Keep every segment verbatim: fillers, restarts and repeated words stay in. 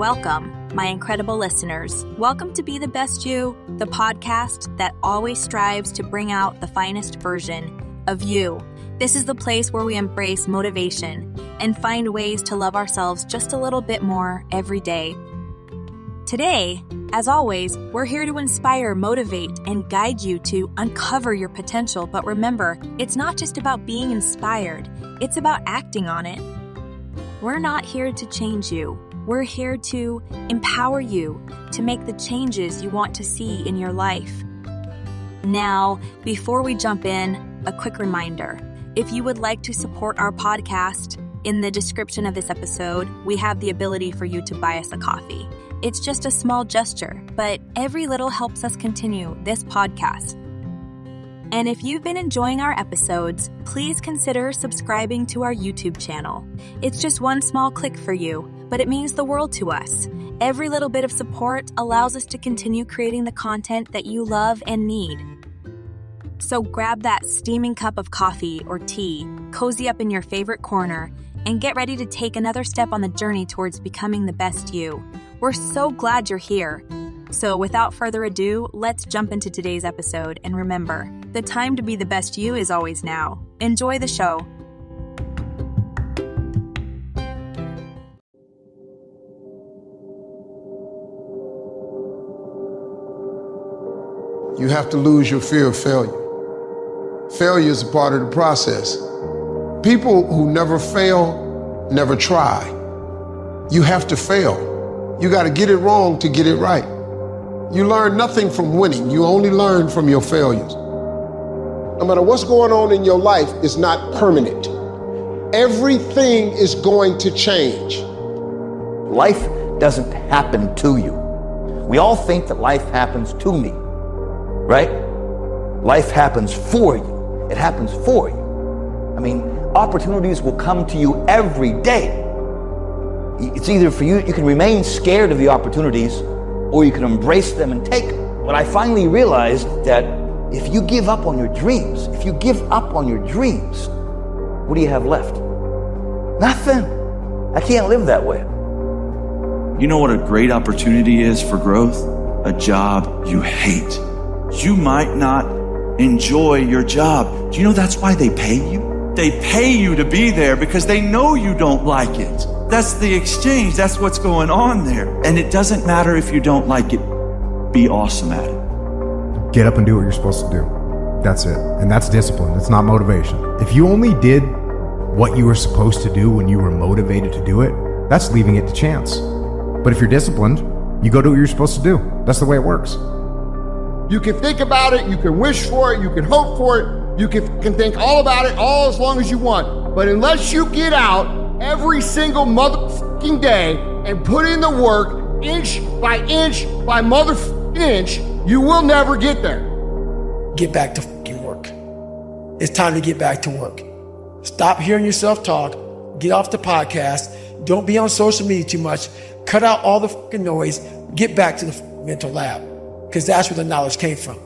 welcome, my incredible listeners. Welcome to Be the Best You, the podcast that always strives to bring out the finest version of you. This is the place where we embrace motivation and find ways to love ourselves just a little bit more every day. Today, as always, we're here to inspire, motivate, and guide you to uncover your potential. But remember, it's not just about being inspired, it's about acting on it. We're not here to change you. We're here to empower you to make the changes you want to see in your life. Now, before we jump in, a quick reminder. If you would like to support our podcast, in the description of this episode, we have the ability for you to buy us a coffee. It's just a small gesture, but every little helps us continue this podcast. And if you've been enjoying our episodes, please consider subscribing to our YouTube channel. It's just one small click for you, but it means the world to us. Every little bit of support allows us to continue creating the content that you love and need. So grab that steaming cup of coffee or tea, cozy up in your favorite corner, and get ready to take another step on the journey towards becoming the best you. We're so glad you're here. So without further ado, let's jump into today's episode. And remember, the time to be the best you is always now. Enjoy the show. You have to lose your fear of failure. Failure is a part of the process. People who never fail, never try. You have to fail. You got to get it wrong to get it right. You learn nothing from winning. You only learn from your failures. No matter what's going on in your life, it's not permanent. Everything is going to change. Life doesn't happen to you. We all think that life happens to me, right? Life happens for you. It happens for you. I mean, opportunities will come to you every day. It's either for you, you can remain scared of the opportunities, or you can embrace them and take them. But I finally realized that if you give up on your dreams, if you give up on your dreams, what do you have left? Nothing. I can't live that way. You know what a great opportunity is for growth? A job you hate. You might not enjoy your job. Do you know that's why they pay you? They pay you to be there because they know you don't like it. That's the exchange. That's what's going on there. And it doesn't matter if you don't like it. Be awesome at it. Get up and do what you're supposed to do. That's it. And that's discipline. It's not motivation. If you only did what you were supposed to do when you were motivated to do it, that's leaving it to chance. But if you're disciplined, you go do what you're supposed to do. That's the way it works. You can think about it, you can wish for it, you can hope for it, you can, can think all about it all as long as you want. But unless you get out every single motherfucking day and put in the work, inch by inch by motherfucking inch, you will never get there. Get back to fucking work. It's time to get back to work. Stop hearing yourself talk. Get off the podcast. Don't be on social media too much. Cut out all the fucking noise. Get back to the fucking mental lab, because that's where the knowledge came from.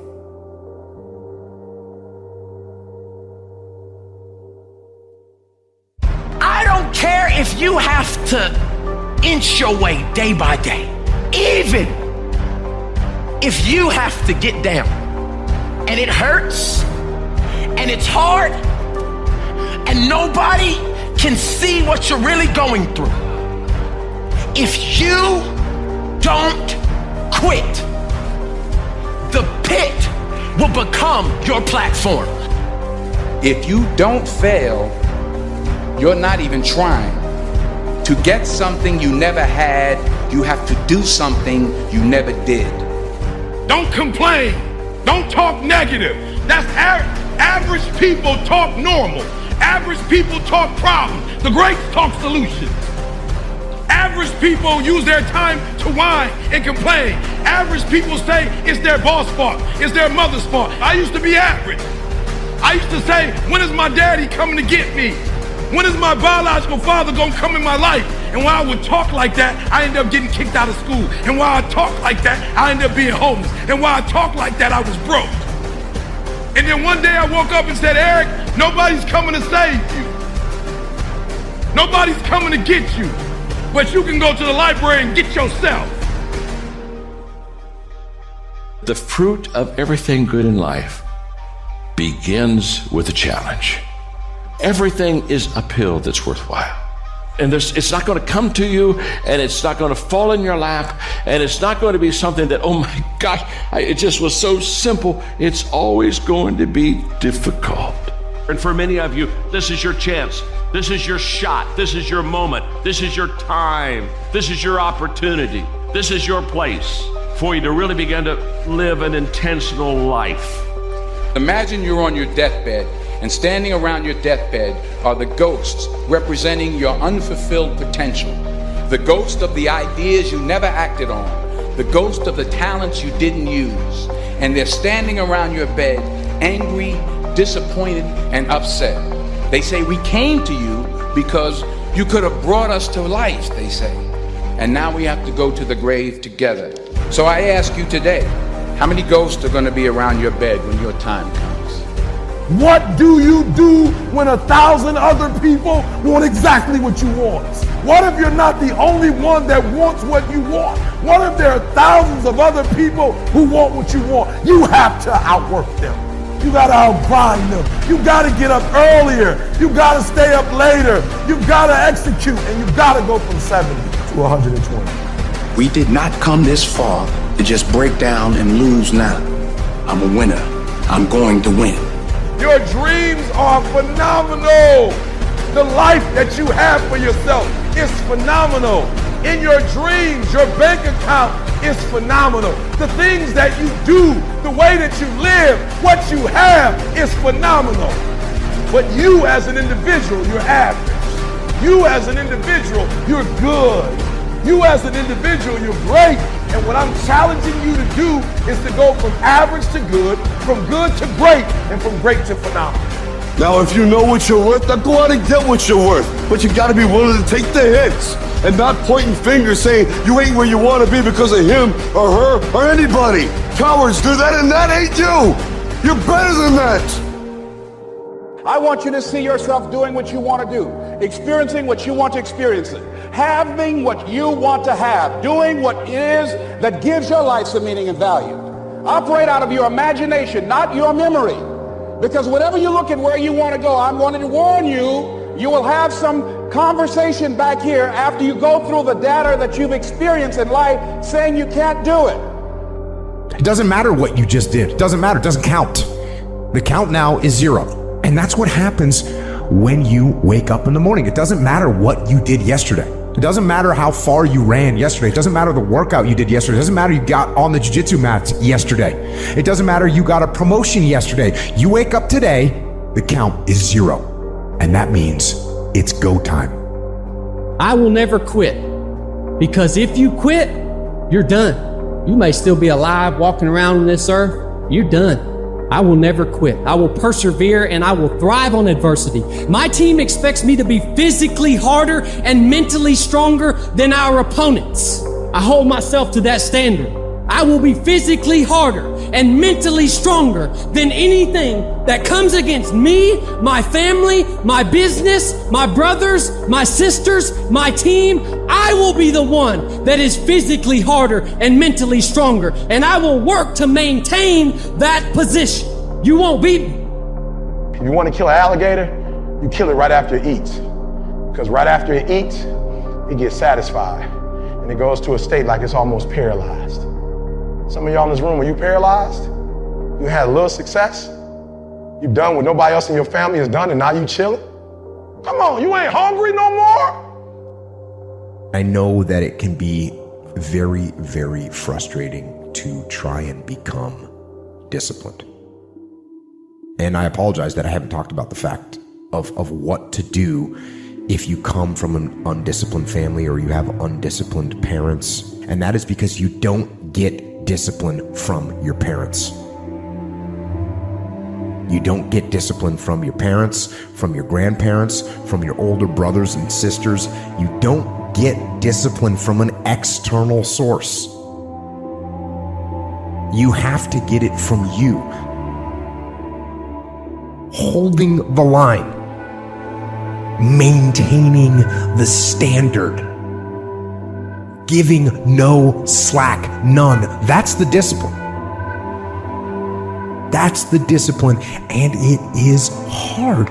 I don't care if you have to inch your way day by day, even if you have to get down and it hurts and it's hard and nobody can see what you're really going through. If you don't quit, the pit will become your platform. If you don't fail, you're not even trying. To get something you never had, you have to do something you never did. Don't complain. Don't talk negative. That's a- average people talk normal. Average people talk problems. The greats talk solutions. Average people use their time to whine and complain. Average people say it's their boss' fault, it's their mother's fault. I used to be average. I used to say, when is my daddy coming to get me? When is my biological father gonna come in my life? And while I would talk like that, I ended up getting kicked out of school. And while I talked like that, I ended up being homeless. And while I talked like that, I was broke. And then one day I woke up and said, Eric, nobody's coming to save you. Nobody's coming to get you. but you can go to the library and get yourself. The fruit of everything good in life begins with a challenge. Everything is uphill that's worthwhile. And there's, it's not going to come to you, and it's not going to fall in your lap, and it's not going to be something that, oh my gosh, I, it just was so simple. It's always going to be difficult. And for many of you, this is your chance. This is your shot. This is your moment. This is your time. This is your opportunity. This is your place for you to really begin to live an intentional life. Imagine you're on your deathbed, and standing around your deathbed are the ghosts representing your unfulfilled potential, the ghost of the ideas you never acted on, the ghost of the talents you didn't use, and they're standing around your bed, angry, disappointed, and upset. They say, we came to you because you could have brought us to life, they say, and now we have to go to the grave together. So I ask you today, how many ghosts are going to be around your bed when your time comes? What do you do when a thousand other people want exactly what you want? What if you're not the only one that wants what you want? What if there are thousands of other people who want what you want? You have to outwork them. You gotta outgrind them. You gotta get up earlier. You gotta stay up later. You gotta execute, and you gotta go from seventy to one hundred twenty. We did not come this far to just break down and lose now. I'm a winner. I'm going to win. Your dreams are phenomenal. The life that you have for yourself is phenomenal. In your dreams, your bank account is phenomenal. The things that you do, the way that you live, what you have is phenomenal. But you as an individual, you're average. You as an individual, you're good. You as an individual, you're great. And what I'm challenging you to do is to go from average to good, from good to great, and from great to phenomenal. Now, if you know what you're worth, then go out and get what you're worth. But you gotta be willing to take the hits and not pointing fingers saying you ain't where you wanna be because of him or her or anybody. Cowards do that, and that ain't you. You're better than that. I want you to see yourself doing what you want to do, experiencing what you want to experience, having what you want to have, doing what it is that gives your life some meaning and value. Operate out of your imagination, not your memory. Because whenever you look at where you want to go, I'm wanting to warn you, you will have some conversation back here after you go through the data that you've experienced in life saying you can't do it. It doesn't matter what you just did. It doesn't matter. It doesn't count. The count now is zero. And that's what happens when you wake up in the morning. It doesn't matter what you did yesterday. It doesn't matter how far you ran yesterday. It doesn't matter the workout you did yesterday. It doesn't matter you got on the jiu-jitsu mats yesterday. It doesn't matter you got a promotion yesterday. You wake up today, the count is zero. And that means it's go time. I will never quit, because if you quit, you're done. You may still be alive walking around on this earth. You're done. I will never quit. I will persevere, and I will thrive on adversity. My team expects me to be physically harder and mentally stronger than our opponents. I hold myself to that standard. I will be physically harder and mentally stronger than anything that comes against me, my family, my business, my brothers, my sisters, my team. I will be the one that is physically harder and mentally stronger, and I will work to maintain that position. You won't beat me. If you want to kill an alligator, you kill it right after it eats. Because right after it eats, it gets satisfied, and it goes to a state like it's almost paralyzed. Some of y'all in this room, are you paralyzed? You had a little success? You done what nobody else in your family has done, and now you chilling? Come on, you ain't hungry no more? I know that it can be very, very frustrating to try and become disciplined. And I apologize that I haven't talked about the fact of, of what to do if you come from an undisciplined family or you have undisciplined parents. And that is because you don't get discipline from your parents. You don't get discipline from your parents, from your grandparents, from your older brothers and sisters. You don't get discipline from an external source. You have to get it from you. Holding the line, maintaining the standard, giving no slack, none. That's the discipline. That's the discipline, and it is hard.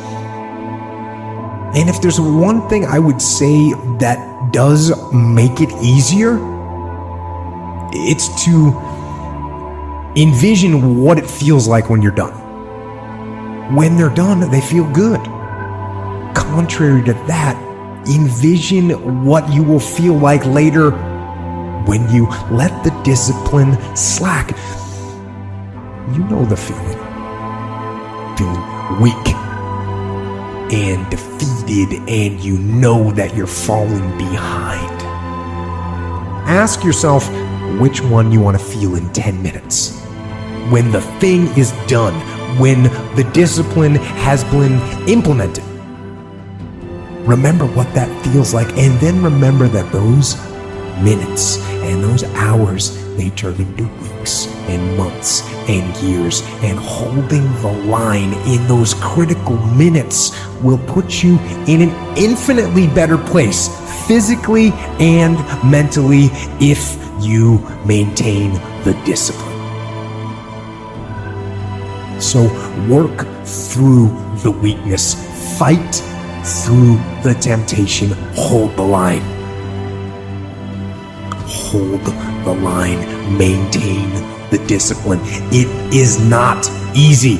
And if there's one thing I would say that does make it easier, it's to envision what it feels like when you're done. When they're done, they feel good. Contrary to that, envision what you will feel like later when you let the discipline slack. You know the feeling. Feeling weak and defeated, and you know that you're falling behind. Ask yourself which one you want to feel in ten minutes. When the thing is done, when the discipline has been implemented. Remember what that feels like, and then remember that those minutes and those hours, they turn into weeks and months and years, and holding the line in those critical minutes will put you in an infinitely better place, physically and mentally, if you maintain the discipline. So work through the weakness, fight through the temptation, hold the line. Hold the line, maintain the discipline. It is not easy,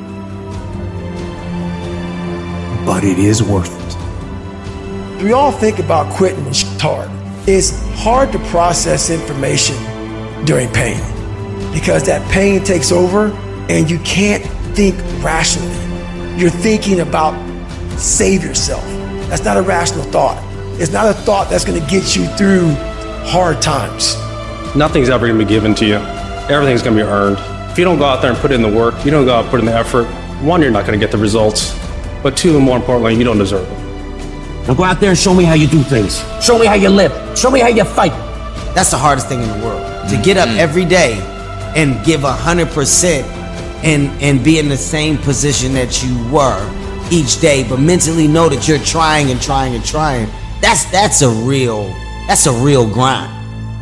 but it is worth it. We all think about quitting and shit's hard. It's hard to process information during pain because that pain takes over and you can't think rationally. You're thinking about save yourself. That's not a rational thought. It's not a thought that's going to get you through hard times. Nothing's ever going to be given to you. Everything's going to be earned. If you don't go out there and put in the work, you don't go out and put in the effort, one, you're not going to get the results. But two, and more importantly, you don't deserve them. Now go out there and show me how you do things. Show me how you live. Show me how you fight. That's the hardest thing in the world. To get up every day and give one hundred percent and, and be in the same position that you were each day, but mentally know that you're trying and trying and trying. That's that's a real, that's a real grind.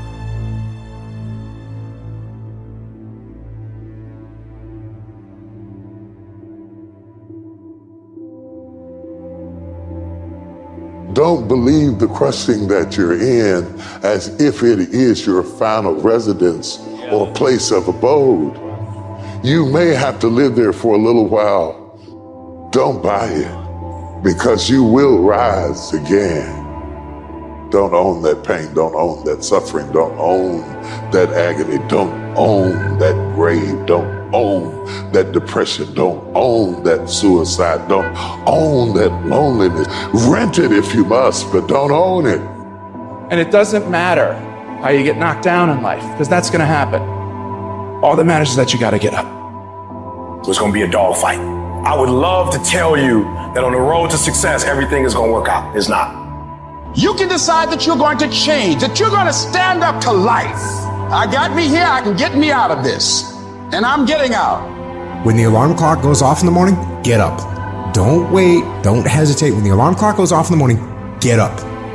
Don't believe the crushing that you're in as if it is your final residence or place of abode. You may have to live there for a little while. Don't buy it, because you will rise again. Don't own that pain. Don't own that suffering. Don't own that agony. Don't own that grave. Don't own that depression. Don't own that suicide. Don't own that loneliness. Rent it if you must, but don't own it. And it doesn't matter how you get knocked down in life, because that's going to happen. All that matters is that you got to get up. So it's going to be a dogfight. I would love to tell you that on the road to success, everything is going to work out. It's not. You can decide that you're going to change, that you're going to stand up to life. I got me here, I can get me out of this. And I'm getting out. When the alarm clock goes off in the morning, get up. Don't wait. Don't hesitate. When the alarm clock goes off in the morning, get up.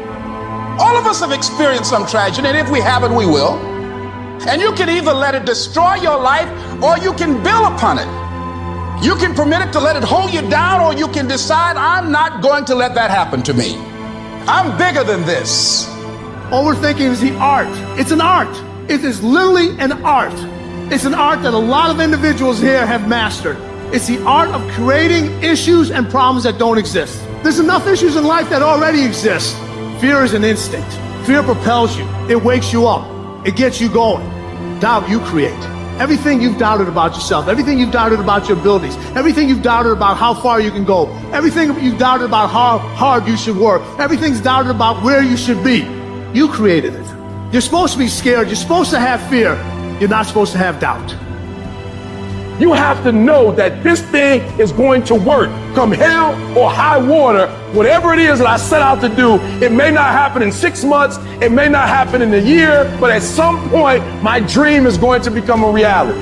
All of us have experienced some tragedy, and if we haven't, we will. And you can either let it destroy your life, or you can build upon it. You can permit it to let it hold you down, or you can decide, I'm not going to let that happen to me. I'm bigger than this. Overthinking is the art. It's an art. It is literally an art. It's an art that a lot of individuals here have mastered. It's the art of creating issues and problems that don't exist. There's enough issues in life that already exist. Fear is an instinct. Fear propels you. It wakes you up. It gets you going. Doubt you create. Everything you've doubted about yourself, everything you've doubted about your abilities, everything you've doubted about how far you can go, everything you've doubted about how hard you should work, everything's doubted about where you should be. You created it. You're supposed to be scared. You're supposed to have fear. You're not supposed to have doubt. You have to know that this thing is going to work. Come hell or high water, whatever it is that I set out to do, it may not happen in six months, it may not happen in a year, but at some point, my dream is going to become a reality.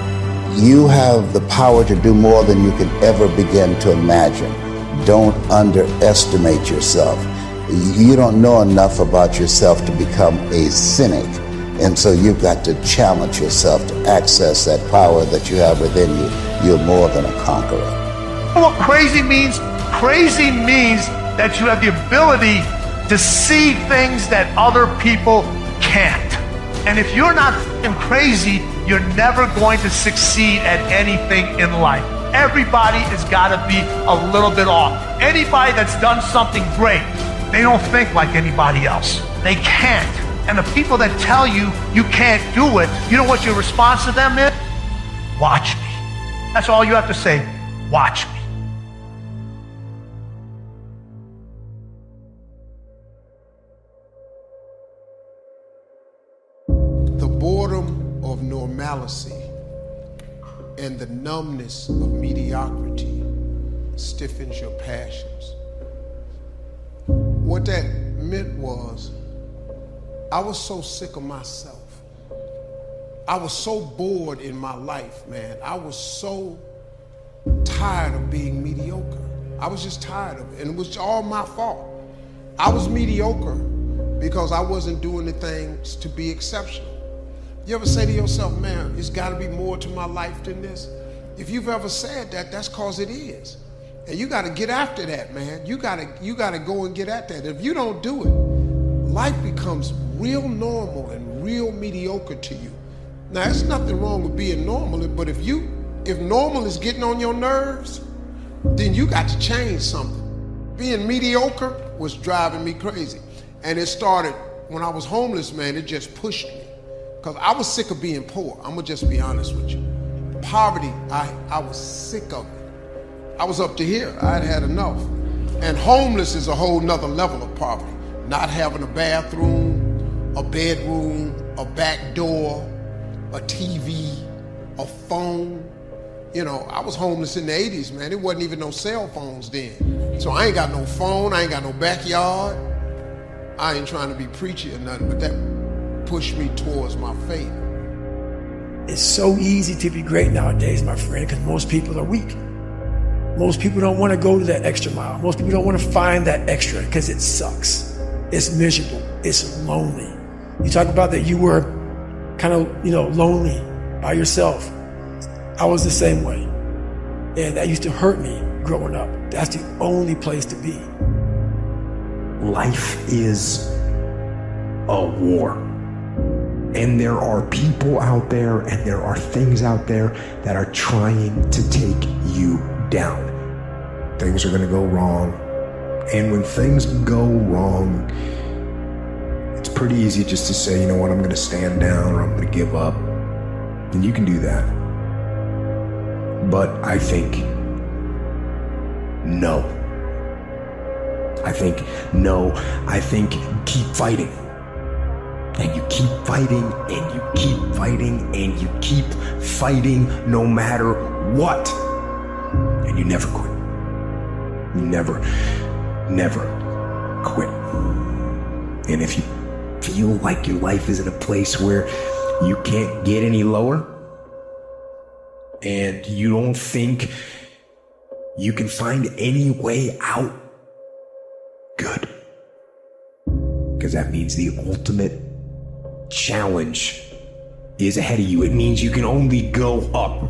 You have the power to do more than you can ever begin to imagine. Don't underestimate yourself. You don't know enough about yourself to become a cynic. And so you've got to challenge yourself to access that power that you have within you. You're more than a conqueror. You know what crazy means? Crazy means that you have the ability to see things that other people can't. And if you're not f***ing crazy, you're never going to succeed at anything in life. Everybody has got to be a little bit off. Anybody that's done something great, they don't think like anybody else. They can't. And the people that tell you you can't do it, you know what your response to them is? Watch me. That's all you have to say. Watch me. The boredom of normalcy and the numbness of mediocrity stiffens your passions. What that meant was, I was so sick of myself. I was so bored in my life, man. I was so tired of being mediocre. I was just tired of it, and it was all my fault. I was mediocre because I wasn't doing the things to be exceptional. You ever say to yourself, man, it's gotta be more to my life than this? If you've ever said that, that's cause it is. And you gotta get after that, man. You gotta, you gotta go and get at that. If you don't do it, life becomes real normal and real mediocre to you. Now, there's nothing wrong with being normal, but if you, if normal is getting on your nerves, then you got to change something. Being mediocre was driving me crazy. And it started when I was homeless, man, it just pushed me. Because I was sick of being poor. I'm gonna just be honest with you. Poverty, I, I was sick of it. I was up to here, I'd had enough. And homeless is a whole nother level of poverty. Not having a bathroom, a bedroom, a back door, a T V, a phone. You know, I was homeless in the eighties, man. There wasn't even no cell phones then. So I ain't got no phone, I ain't got no backyard. I ain't trying to be preachy or nothing, but that pushed me towards my faith. It's so easy to be great nowadays, my friend, because most people are weak. Most people don't want to go to that extra mile. Most people don't want to find that extra because it sucks. It's miserable. It's lonely. You talk about that you were kind of, you know, lonely by yourself. I was the same way. And that used to hurt me growing up. That's the only place to be. Life is a war. And there are people out there and there are things out there that are trying to take you down. Things are going to go wrong. And when things go wrong, it's pretty easy just to say, you know what, I'm going to stand down or I'm going to give up. And you can do that. But I think no. I think no. I think keep fighting. And you keep fighting, and you keep fighting, and you keep fighting no matter what. And you never quit. You never, never quit. And if you feel like your life is in a place where you can't get any lower, and you don't think you can find any way out, good. Because that means the ultimate challenge is ahead of you. It means you can only go up.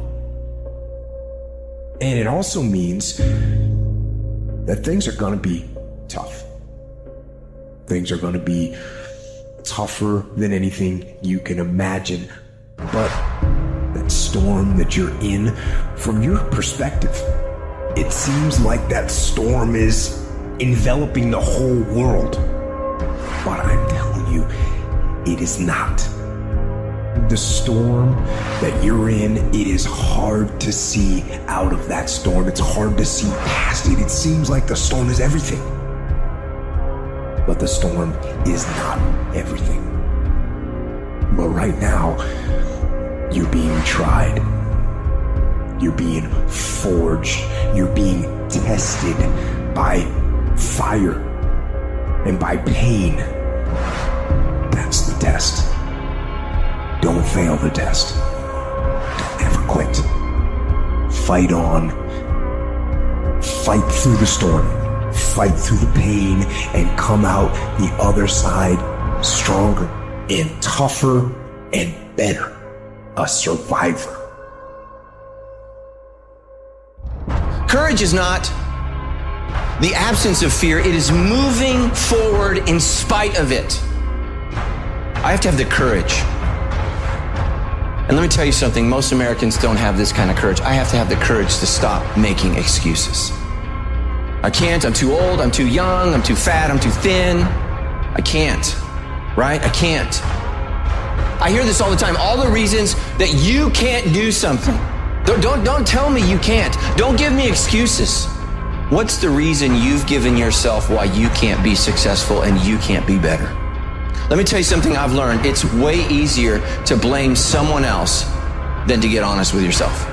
And it also means that things are going to be tough. Things are going to be tougher than anything you can imagine. But that storm that you're in, from your perspective, it seems like that storm is enveloping the whole world. But I'm telling you, it is not. The storm that you're in, it is hard to see out of that storm. It's hard to see past it. It seems like the storm is everything. But the storm is not everything. But right now, you're being tried. You're being forged. You're being tested by fire and by pain. That's the test. Don't fail the test. Don't ever quit. Fight on. Fight through the storm. Fight through the pain and come come out the other side stronger and tougher and better. A survivor. Courage is not the absence of fear. It is moving forward in spite of it. I have to have the courage. And let me tell you something, most Americans don't have this kind of courage. I have to have the courage to stop making excuses. I can't, I'm too old, I'm too young, I'm too fat, I'm too thin. I can't, right? I can't. I hear this all the time, all the reasons that you can't do something. Don't, don't, don't tell me you can't. Don't give me excuses. What's the reason you've given yourself why you can't be successful and you can't be better? Let me tell you something I've learned. It's way easier to blame someone else than to get honest with yourself.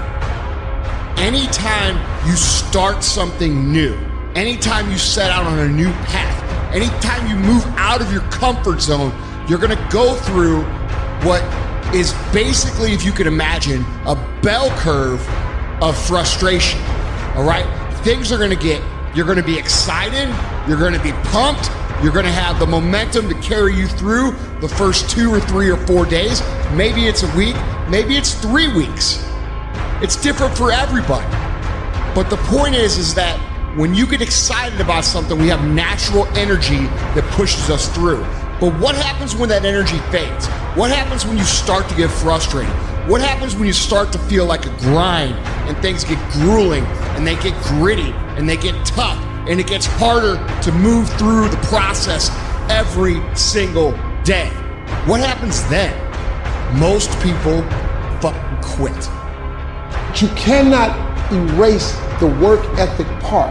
Anytime you start something new, anytime you set out on a new path, anytime you move out of your comfort zone, you're going to go through what is basically, if you could imagine, a bell curve of frustration. All right? Things are going to get, you're going to be excited, you're going to be pumped, you're going to have the momentum to carry you through the first two or three or four days. Maybe it's a week, maybe it's three weeks. It's different for everybody. But the point is, is that when you get excited about something, we have natural energy that pushes us through. But what happens when that energy fades? What happens when you start to get frustrated? What happens when you start to feel like a grind and things get grueling and they get gritty and they get tough and it gets harder to move through the process every single day? What happens then? Most people fucking quit. But you cannot erase the work ethic part.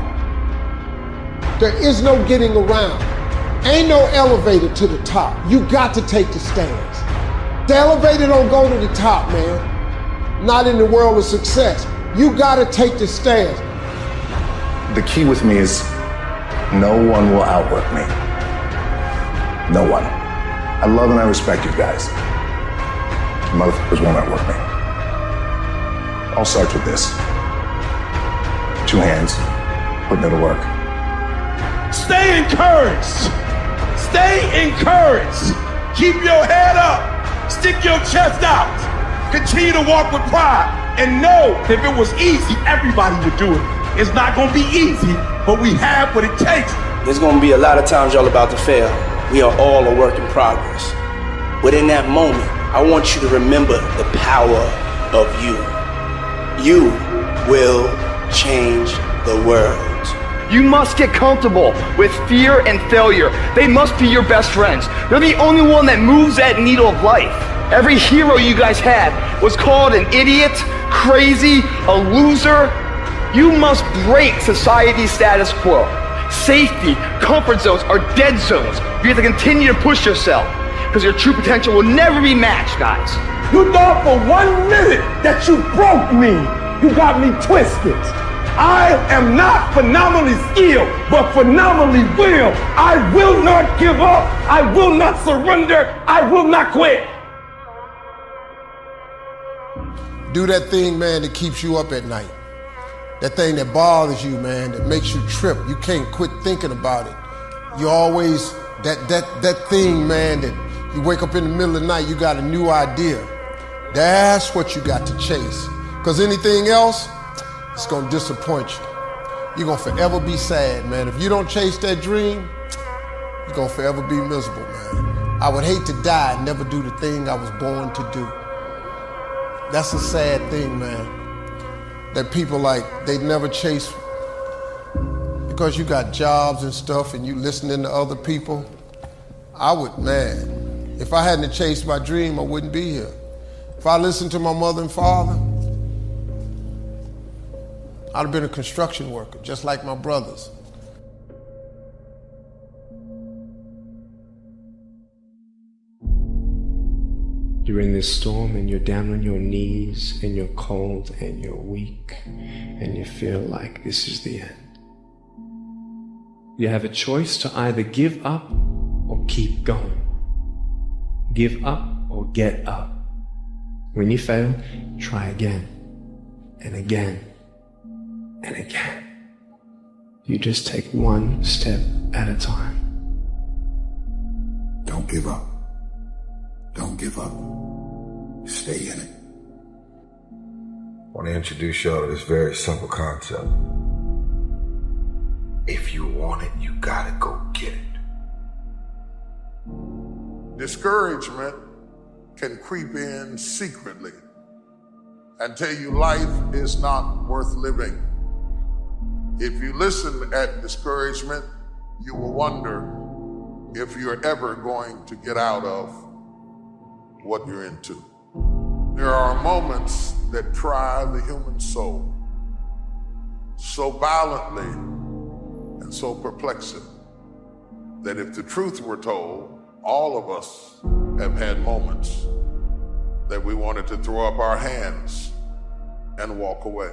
There is no getting around. Ain't no elevator to the top. You got to take the stairs. The elevator don't go to the top, man. Not in the world of success. You got to take the stairs. The key with me is no one will outwork me. No one. I love and I respect you guys. Motherfuckers won't outwork me. I'll start with this. Two hands, putting it to work. Stay encouraged. Stay encouraged. Keep your head up. Stick your chest out. Continue to walk with pride. And know if it was easy, everybody would do it. It's not going to be easy, but we have what it takes. There's going to be a lot of times y'all about to fail. We are all a work in progress. But in that moment, I want you to remember the power of you. You will change the world. You must get comfortable with fear and failure. They must be your best friends. They're the only one that moves that needle of life. Every hero you guys had was called an idiot, crazy, a loser. You must break society's status quo. Safety, comfort zones are dead zones. You have to continue to push yourself because your true potential will never be matched, guys. You thought for one minute that you broke me. You got me twisted. I am not phenomenally skilled, but phenomenally will. I will not give up. I will not surrender. I will not quit. Do that thing, man, that keeps you up at night. That thing that bothers you, man, that makes you trip. You can't quit thinking about it. You always, that, that, that thing, man, that you wake up in the middle of the night, you got a new idea. That's what you got to chase. Because anything else, it's gonna disappoint you. You're gonna forever be sad, man. If you don't chase that dream, you're gonna forever be miserable, man. I would hate to die and never do the thing I was born to do. That's a sad thing, man. That people like, they never chase, because you got jobs and stuff and you listening to other people. I would, man, if I hadn't chased my dream, I wouldn't be here. If I listened to my mother and father, I'd have been a construction worker, just like my brothers. You're in this storm and you're down on your knees and you're cold and you're weak and you feel like this is the end. You have a choice to either give up or keep going. Give up or get up. When you fail, try again and again and again. You just take one step at a time. Don't give up. Don't give up. Stay in it. I want to introduce y'all to this very simple concept. If you want it, you gotta go get it. Discouragement can creep in secretly and tell you life is not worth living. If you listen at discouragement, you will wonder if you're ever going to get out of what you're into. There are moments that try the human soul so violently and so perplexing that if the truth were told, all of us have had moments that we wanted to throw up our hands and walk away.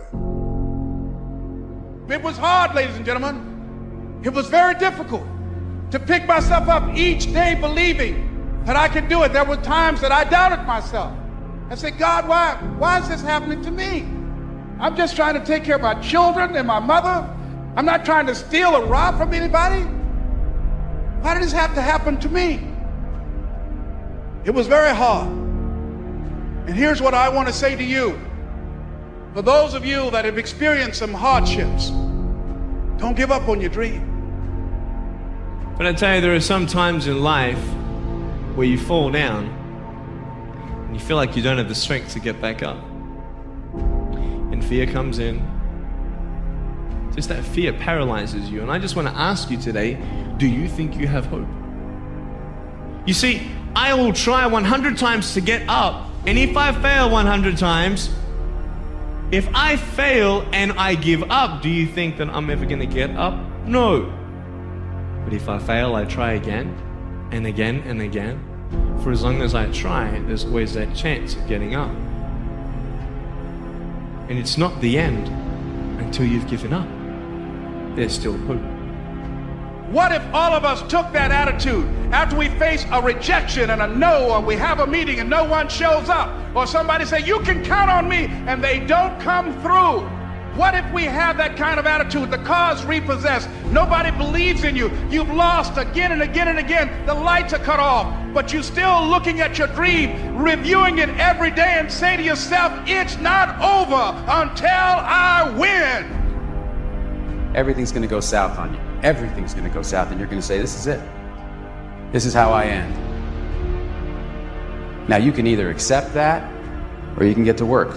It was hard, ladies and gentlemen. It was very difficult to pick myself up each day believing that I could do it. There were times that I doubted myself. I said, God, why, why is this happening to me? I'm just trying to take care of my children and my mother. I'm not trying to steal or rob from anybody. Why did this have to happen to me? It was very hard. And here's what I want to say to you. For those of you that have experienced some hardships, don't give up on your dream. But I tell you, there are some times in life where you fall down and you feel like you don't have the strength to get back up. And fear comes in. Just that fear paralyzes you. And I just want to ask you today, do you think you have hope? You see, I will try one hundred times to get up, and if I fail one hundred times, if I fail and I give up, do you think that I'm ever going to get up? No. But if I fail, I try again and again and again. For as long as I try, there's always that chance of getting up. And it's not the end until you've given up. There's still hope. What if all of us took that attitude after we face a rejection and a no, or we have a meeting and no one shows up, or somebody say, you can count on me, and they don't come through? What if we have that kind of attitude? The car's repossessed. Nobody believes in you. You've lost again and again and again. The lights are cut off, but you're still looking at your dream, reviewing it every day, and say to yourself, it's not over until I win. Everything's going to go south on you. Everything's going to go south, and you're going to say, this is it. This is how I end. Now, you can either accept that, or you can get to work.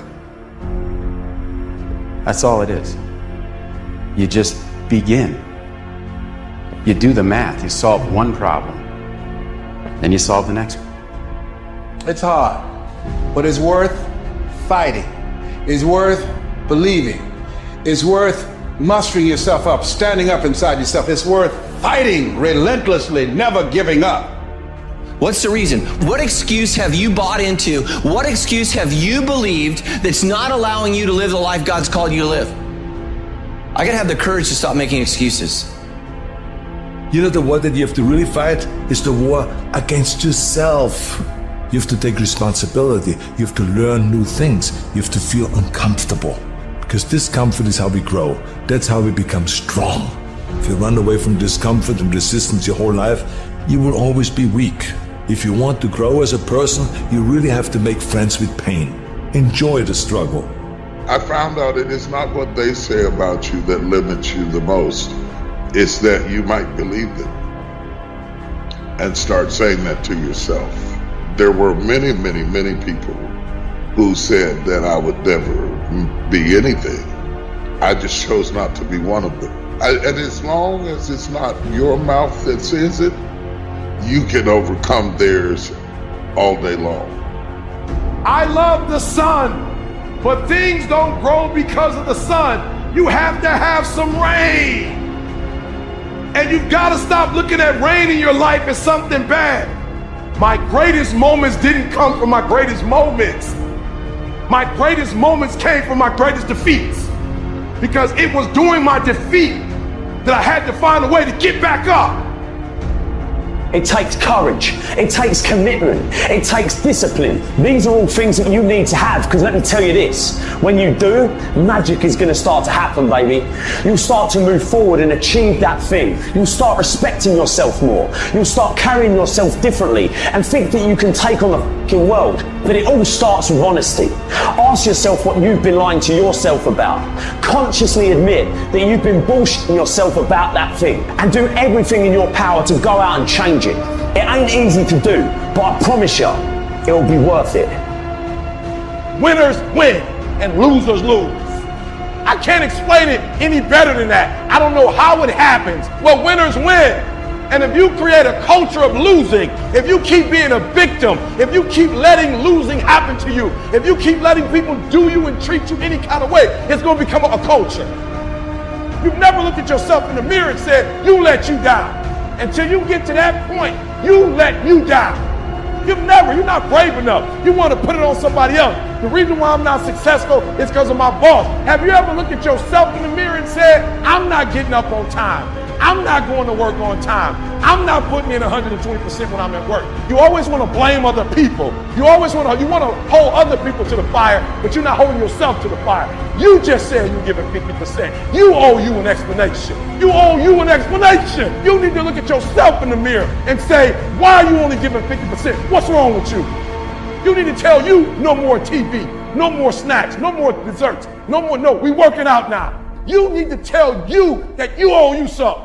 That's all it is. You just begin. You do the math. You solve one problem, then you solve the next one. It's hard, but it's worth fighting. It's worth believing. It's worth mustering yourself up, standing up inside yourself. It's worth fighting relentlessly, never giving up. What's the reason? What excuse have you bought into? What excuse have you believed that's not allowing you to live the life God's called you to live? I gotta have the courage to stop making excuses. You know, the war that you have to really fight is the war against yourself. You have to take responsibility. You have to learn new things. You have to feel uncomfortable. Because discomfort is how we grow. That's how we become strong. If you run away from discomfort and resistance your whole life, you will always be weak. If you want to grow as a person, you really have to make friends with pain. Enjoy the struggle. I found out it is not what they say about you that limits you the most. It's that you might believe it and start saying that to yourself. There were many, many, many people who said that I would never be anything. I just chose not to be one of them. I, and as long as it's not your mouth that says it, you can overcome theirs all day long. I love the sun, but things don't grow because of the sun. You have to have some rain. And you've got to stop looking at rain in your life as something bad. My greatest moments didn't come from my greatest moments. My greatest moments came from my greatest defeats. Because it was during my defeat that I had to find a way to get back up. It takes courage. It takes commitment. It takes discipline. These are all things that you need to have, because let me tell you this, when you do, magic is going to start to happen, baby. You'll start to move forward and achieve that thing. You'll start respecting yourself more. You'll start carrying yourself differently and think that you can take on the fucking world. But it all starts with honesty. Ask yourself what you've been lying to yourself about. Consciously admit that you've been bullshitting yourself about that thing, and do everything in your power to go out and change it. It ain't easy to do, but I promise you, it'll be worth it. Winners win and losers lose. I can't explain it any better than that. I don't know how it happens. Well, winners win. And if you create a culture of losing, if you keep being a victim, if you keep letting losing happen to you, if you keep letting people do you and treat you any kind of way, it's going to become a culture. You've never looked at yourself in the mirror and said, you let you down. Until you get to that point, you let you down. You've never, you're not brave enough. You want to put it on somebody else. The reason why I'm not successful is because of my boss. Have you ever looked at yourself in the mirror and said, I'm not getting up on time. I'm not going to work on time. I'm not putting in one hundred twenty percent when I'm at work. You always want to blame other people. You always want to, you want to hold other people to the fire, but you're not holding yourself to the fire. You just said you're giving fifty percent. You owe you an explanation. You owe you an explanation. You need to look at yourself in the mirror and say, why are you only giving fifty percent? What's wrong with you? You need to tell you no more T V, no more snacks, no more desserts, no more, no, we working out now. You need to tell you that you owe you something.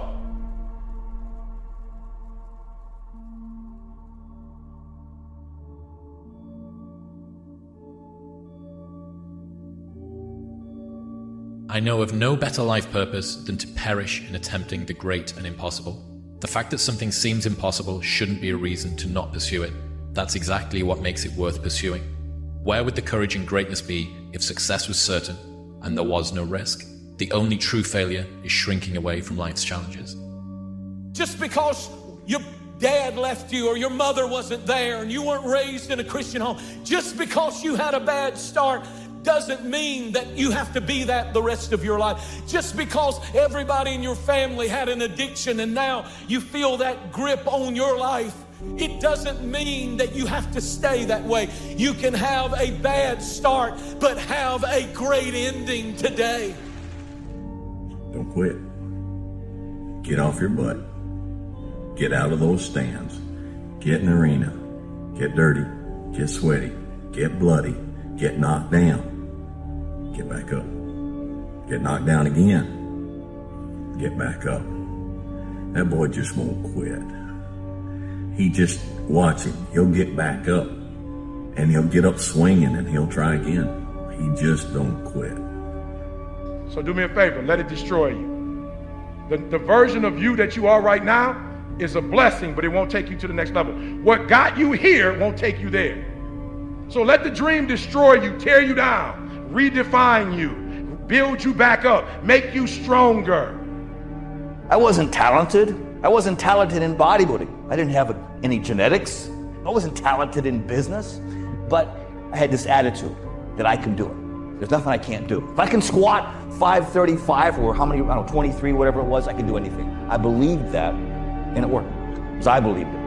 I know of no better life purpose than to perish in attempting the great and impossible. The fact that something seems impossible shouldn't be a reason to not pursue it. That's exactly what makes it worth pursuing. Where would the courage and greatness be if success was certain and there was no risk? The only true failure is shrinking away from life's challenges. Just because your dad left you or your mother wasn't there and you weren't raised in a Christian home, just because you had a bad start doesn't mean that you have to be that the rest of your life. Just because everybody in your family had an addiction and now you feel that grip on your life, it doesn't mean that you have to stay that way. You can have a bad start, but have a great ending today. Don't quit. Get off your butt. Get out of those stands. Get in the arena. Get dirty. Get sweaty. Get bloody. Get knocked down. Get back up. Get knocked down again. Get back up. That boy just won't quit. He just, watch him. He'll get back up. And he'll get up swinging and he'll try again. He just don't quit. So do me a favor, let it destroy you. The, the version of you that you are right now is a blessing, but it won't take you to the next level. What got you here won't take you there. So let the dream destroy you, tear you down, redefine you, build you back up, make you stronger. I wasn't talented. I wasn't talented in bodybuilding. I didn't have any genetics. I wasn't talented in business, but I had this attitude that I can do it. There's nothing I can't do. If I can squat five thirty-five or how many, I don't know, twenty-three, whatever it was, I can do anything. I believed that, and it worked, because I believed it.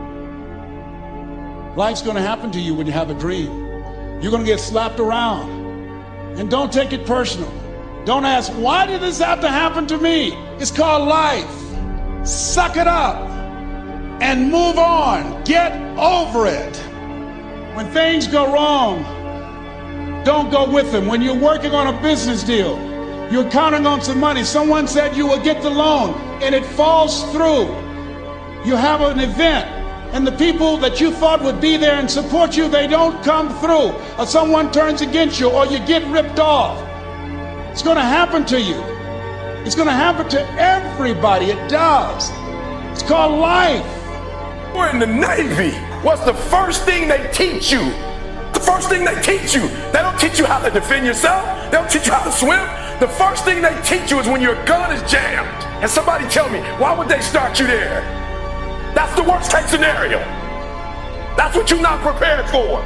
Life's gonna happen to you when you have a dream. You're gonna get slapped around. And don't take it personal. Don't ask, why did this have to happen to me? It's called life. Suck it up and move on. Get over it. When things go wrong, don't go with them. When you're working on a business deal, you're counting on some money. Someone said you will get the loan and it falls through. You have an event and the people that you thought would be there and support you, they don't come through. Or someone turns against you or you get ripped off. It's going to happen to you. It's going to happen to everybody. It does. It's called life. We're in the Navy. What's the first thing they teach you? The first thing they teach you. They don't teach you how to defend yourself. They don't teach you how to swim. The first thing they teach you is when your gun is jammed. And somebody tell me, why would they start you there? That's the worst case scenario. That's what you're not prepared for.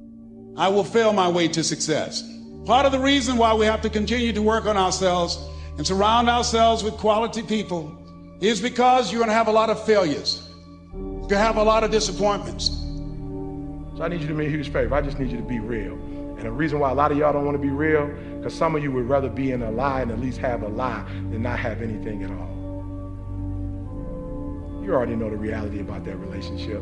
I will fail my way to success. Part of the reason why we have to continue to work on ourselves and surround ourselves with quality people is because you're going to have a lot of failures. You're going to have a lot of disappointments. So I need you to do me a huge favor. I just need you to be real. And the reason why a lot of y'all don't want to be real, because some of you would rather be in a lie and at least have a lie than not have anything at all. You already know the reality about that relationship.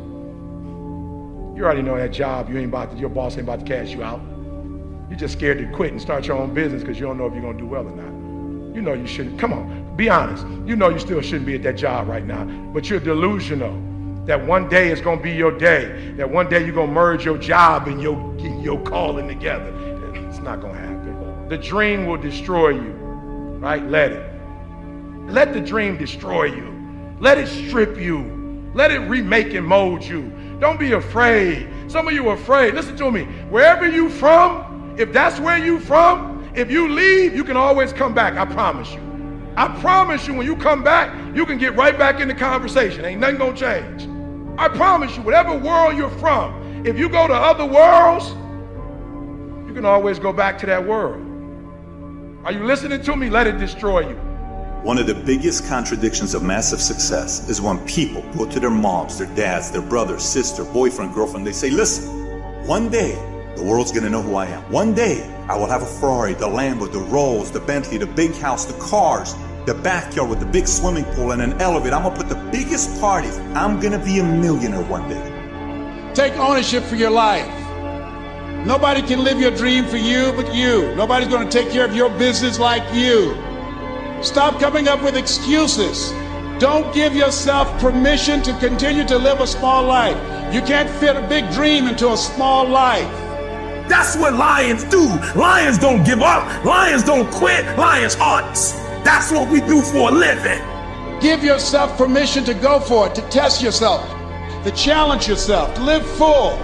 You already know that job, you ain't about to, your boss ain't about to cash you out. You're just scared to quit and start your own business because you don't know if you're going to do well or not. You know you shouldn't. Come on, be honest. You know you still shouldn't be at that job right now, but you're delusional that one day is going to be your day, that one day you're going to merge your job and your, your calling together. It's not going to happen. The dream will destroy you, right? Let it. Let the dream destroy you. Let it strip you. Let it remake and mold you. Don't be afraid. Some of you are afraid. Listen to me. Wherever you from, if that's where you from, if you leave, you can always come back. I promise you. I promise you, when you come back, you can get right back in the conversation. Ain't nothing gonna change. I promise you, whatever world you're from, if you go to other worlds, you can always go back to that world. Are you listening to me? Let it destroy you. One of the biggest contradictions of massive success is when people go to their moms, their dads, their brothers, sister, boyfriend, girlfriend, they say, listen, one day the world's gonna know who I am. One day I will have a Ferrari, the Lambo, the Rolls, the Bentley, the big house, the cars, the backyard with the big swimming pool and an elevator. I'm gonna put the biggest parties. I'm gonna be a millionaire one day. Take ownership for your life. Nobody can live your dream for you but you. Nobody's gonna take care of your business like you. Stop coming up with excuses. Don't give yourself permission to continue to live a small life. You can't fit a big dream into a small life. That's what lions do. Lions don't give up. Lions don't quit. Lions hunts. That's what we do for a living. Give yourself permission to go for it, to test yourself, to challenge yourself, to live full.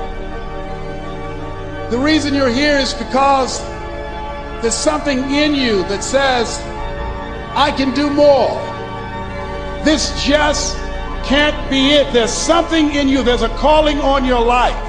The reason you're here is because there's something in you that says, I can do more. This just can't be it. There's something in you. There's a calling on your life.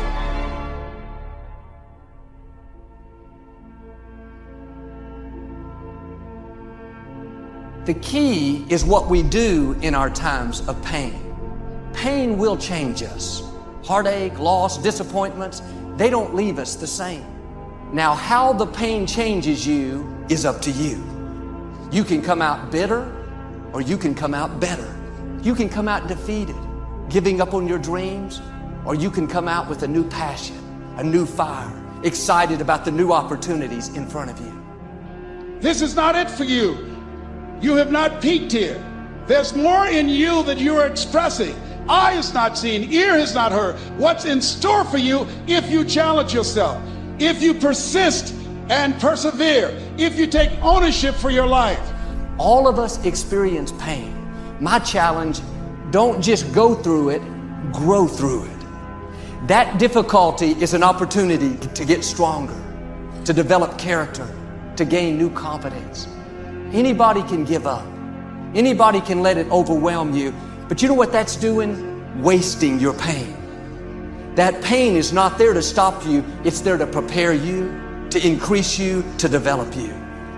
The key is what we do in our times of pain. Pain will change us. Heartache, loss, disappointments, they don't leave us the same. Now, how the pain changes you is up to you. You can come out bitter, or you can come out better. You can come out defeated, giving up on your dreams, or you can come out with a new passion, a new fire, excited about the new opportunities in front of you. This is not it for you. You have not peaked here. There's more in you that you are expressing. Eye has not seen, ear has not heard what's in store for you if you challenge yourself, if you persist and persevere, if you take ownership for your life. All of us experience pain. My challenge, don't just go through it, grow through it. That difficulty is an opportunity to get stronger, to develop character, to gain new confidence. Anybody can give up. Anybody can let it overwhelm you. But you know what that's doing? Wasting your pain. That pain is not there to stop you. It's there to prepare you, to increase you, to develop you.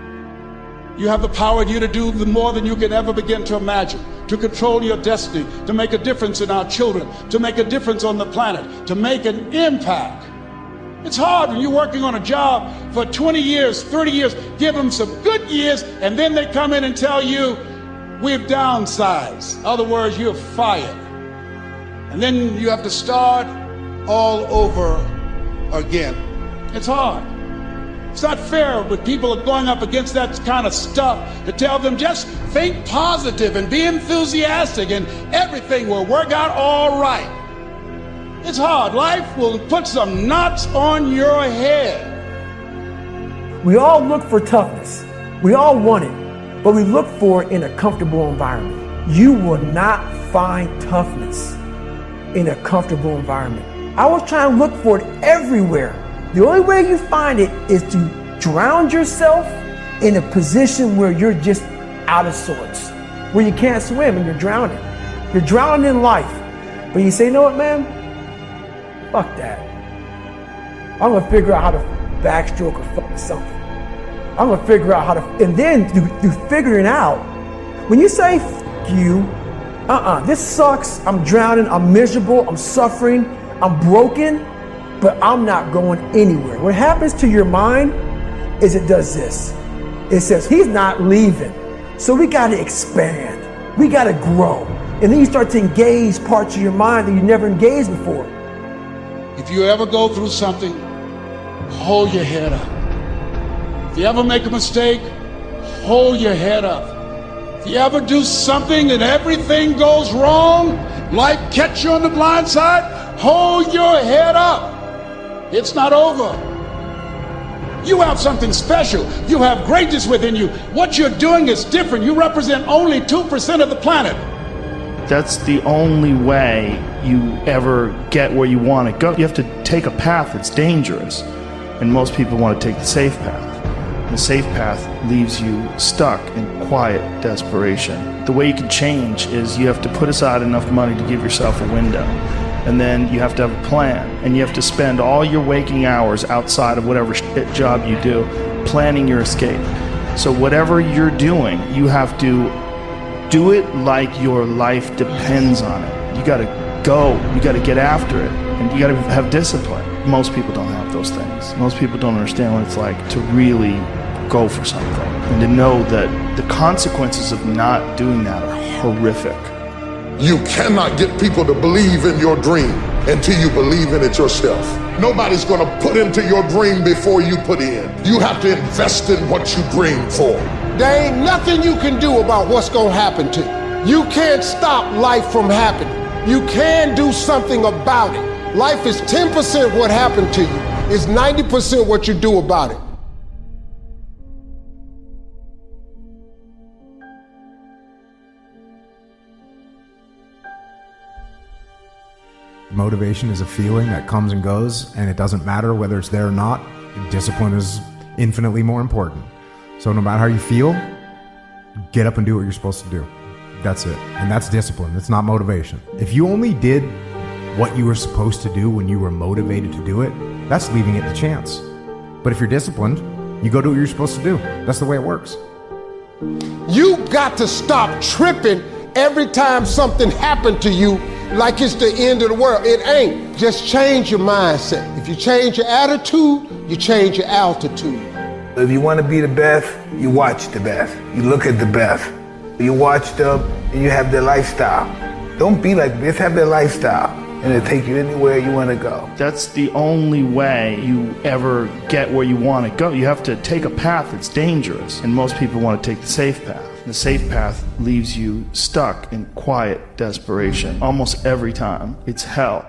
You have the power in you to do more than you can ever begin to imagine, to control your destiny, to make a difference in our children, to make a difference on the planet, to make an impact. It's hard when you're working on a job for twenty years, thirty years, give them some good years, and then they come in and tell you, we've downsized. In other words, you're fired. And then you have to start all over again. It's hard. It's not fair when people are going up against that kind of stuff to tell them just think positive and be enthusiastic and everything will work out all right. It's hard. Life will put some knots on your head. We all look for toughness. We all want it, but we look for it in a comfortable environment. You will not find toughness in a comfortable environment. I was trying to look for it everywhere. The only way you find it is to drown yourself in a position where you're just out of sorts, where you can't swim and you're drowning. You're drowning in life. But you say, you know what, man? Fuck that. I'm gonna figure out how to backstroke or fuck something. I'm gonna figure out how to, and then through, through figuring out, when you say F you, uh-uh, this sucks, I'm drowning, I'm miserable, I'm suffering, I'm broken, but I'm not going anywhere. What happens to your mind is it does this. It says, he's not leaving. So we gotta expand. We gotta grow. And then you start to engage parts of your mind that you never engaged before. If you ever go through something, hold your head up. If you ever make a mistake, hold your head up. If you ever do something and everything goes wrong, like catch you on the blind side, hold your head up. It's not over. You have something special. You have greatness within you. What you're doing is different. You represent only two percent of the planet. That's the only way you ever get where you want to go. You have to take a path that's dangerous, and most people want to take the safe path. The safe path leaves you stuck in quiet desperation. The way you can change is you have to put aside enough money to give yourself a window, and then you have to have a plan, and you have to spend all your waking hours outside of whatever shit job you do planning your escape. So whatever you're doing, you have to do it like your life depends on it. You gotta go, you gotta get after it, and you gotta have discipline. Most people don't have those things. Most people don't understand what it's like to really go for something, and to know that the consequences of not doing that are horrific. You cannot get people to believe in your dream until you believe in it yourself. Nobody's gonna put into your dream before you put in. You have to invest in what you dream for. There ain't nothing you can do about what's gonna happen to you. You can't stop life from happening. You can do something about it. Life is ten percent what happened to you. It's ninety percent what you do about it. Motivation is a feeling that comes and goes, and it doesn't matter whether it's there or not. Discipline is infinitely more important. So no matter how you feel, get up and do what you're supposed to do. That's it. And that's discipline. It's not motivation. If you only did what you were supposed to do when you were motivated to do it, that's leaving it to chance. But if you're disciplined, you go do what you're supposed to do. That's the way it works. You got to stop tripping every time something happened to you like it's the end of the world. It ain't. Just change your mindset. If you change your attitude, you change your altitude. If you want to be the best, you watch the best. You look at the best. You watch them and you have their lifestyle. Don't be like this, have their lifestyle. And it'll take you anywhere you want to go. That's the only way you ever get where you want to go. You have to take a path that's dangerous, and most people want to take the safe path. The safe path leaves you stuck in quiet desperation almost every time. It's hell.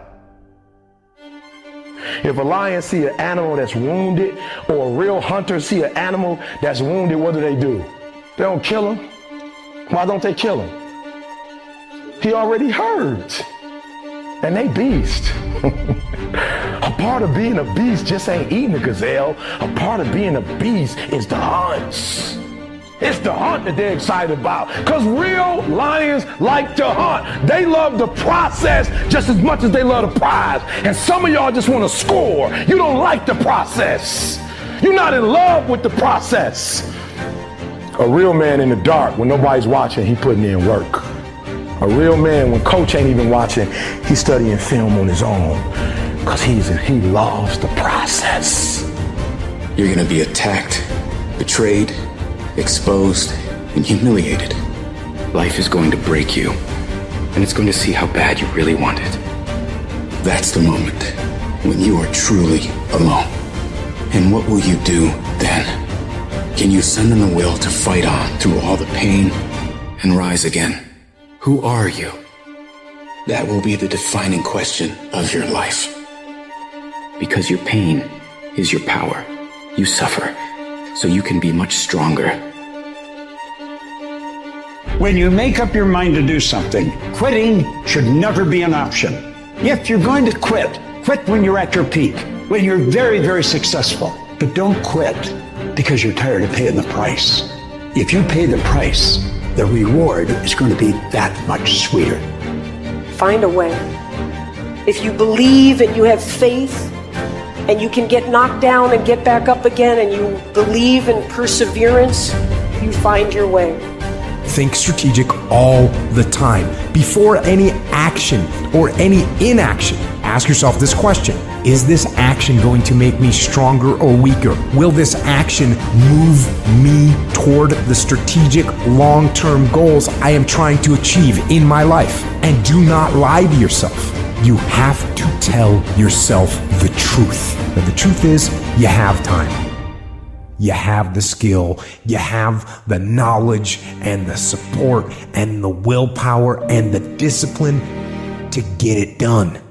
If a lion see an animal that's wounded, or a real hunter see an animal that's wounded, what do they do? They don't kill him. Why don't they kill him? He already hurt. And they beast. A part of being a beast just ain't eating a gazelle. A part of being a beast is the hunts. It's the hunt that they're excited about. Because real lions like to hunt. They love the process just as much as they love the prize. And some of y'all just want to score. You don't like the process. You're not in love with the process. A real man in the dark, when nobody's watching, he putting in work. A real man, when coach ain't even watching, he's studying film on his own. Because he's he loves the process. You're going to be attacked, betrayed, exposed, and humiliated. Life is going to break you, and it's going to see how bad you really want it. That's the moment when you are truly alone. And what will you do then? Can you summon the will to fight on through all the pain and rise again? Who are you? That will be the defining question of your life. Because your pain is your power. You suffer, so you can be much stronger. When you make up your mind to do something, quitting should never be an option. If you're going to quit, quit when you're at your peak, when you're very, very successful. But don't quit because you're tired of paying the price. If you pay the price, the reward is going to be that much sweeter. Find a way. If you believe and you have faith, and you can get knocked down and get back up again, and you believe in perseverance, you find your way. Think strategic all the time. Before any action or any inaction, ask yourself this question. Is this action going to make me stronger or weaker? Will this action move me toward the strategic long-term goals I am trying to achieve in my life? And do not lie to yourself. You have to tell yourself the truth. But the truth is, you have time. You have the skill, you have the knowledge and the support and the willpower and the discipline to get it done.